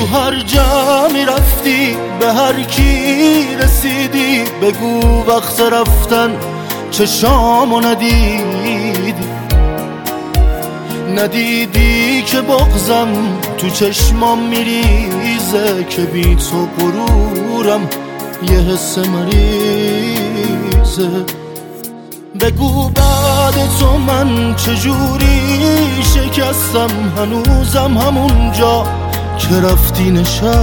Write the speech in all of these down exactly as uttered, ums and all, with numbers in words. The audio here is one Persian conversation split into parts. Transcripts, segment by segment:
هر جمعی رفتی به هر کی رسیدی بگو وقت رفتن چشامو ندیدی، ندیدی که بغضم تو چشمام میریزه، که بی تو غرورم یه حس مریضه. بگو بعد تو من چجوری شکستم، هنوزم همونجا که رفتی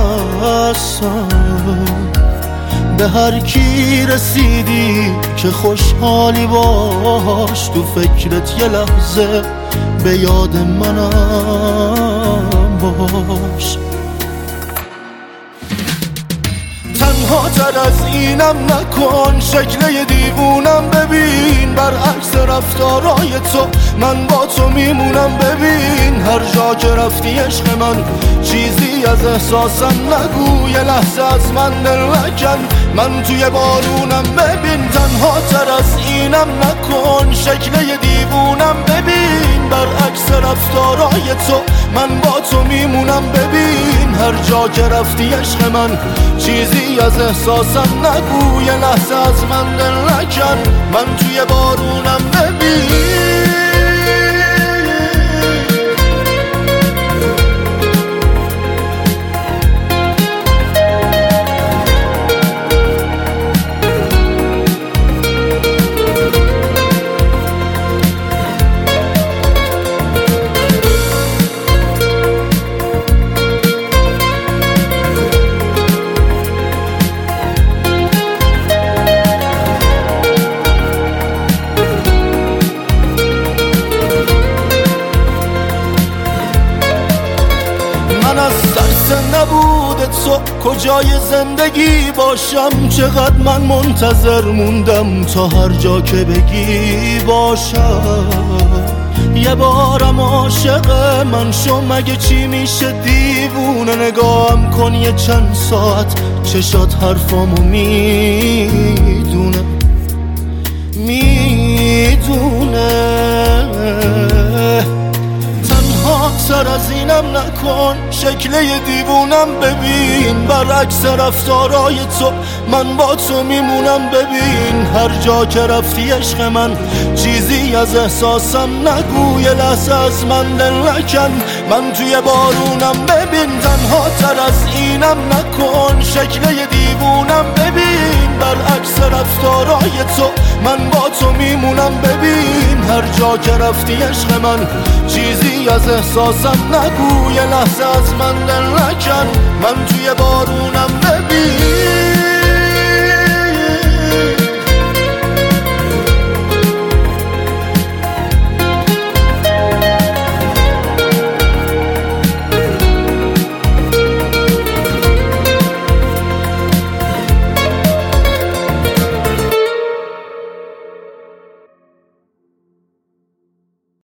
نشستم. به هر کی رسیدی که خوشحالی باش، تو فکرت یه لحظه به یاد منم باش. تنها تر از اینم نکن، شکل یه دیوونم ببین، برعکس رفتارای تو من با تو میمونم. ببین هر جا که رفتی عشق من، چیزی از احساسم نگو، یه لحظه از من دل نکن، من توی بارونم. ببین تنها تر از اینم نکن، شکل یه دیوونم ببین، برعکس رفتارای تو من با تو میمونم. ببین هر جا که رفتی عشق من، چیزی از احساسم نگو، یه لحظه از من دل نکن، من توی بارونم. ببین من از ترس نبود تو کجای زندگی باشم، چقدر من منتظر موندم تا هر جا که بگی باشم. یه بارم عاشق من شو، مگه چی میشه دیوونه، نگاهم کن یه چند ساعت، چشات حرفامو میدونه میدونه. سر از اینم نکن، شکل یه دیوونم ببین، برعکس رفتارای تو من با تو میمونم. ببین هر جا که رفتی عشق من، چیزی از احساسم نگو، یه لحظه از من دل نکن، من توی بارونم. ببین تنها تر از اینم نکن، شکل یه دیوونم ببین، برعکس رفتارای تو من با تو میمونم. ببین هر جا که رفتی عشق من، چیزی از احساسم نگو، یه لحظه از من دل نکن، من توی بارونم. ببین